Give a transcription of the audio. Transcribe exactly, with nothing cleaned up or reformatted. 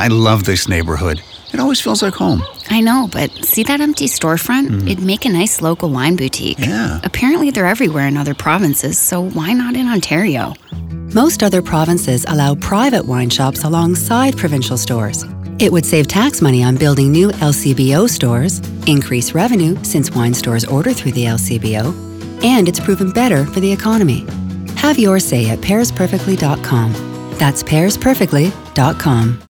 I love this neighborhood. It always feels like home. I know, but see that empty storefront? Mm. It'd make a nice local wine boutique. Yeah. Apparently they're everywhere in other provinces, so why not in Ontario? Most other provinces allow private wine shops alongside provincial stores. It would save tax money on building new L C B O stores, increase revenue since wine stores order through the L C B O, and it's proven better for the economy. Have your say at pairs perfectly dot com. That's pairs perfectly dot com.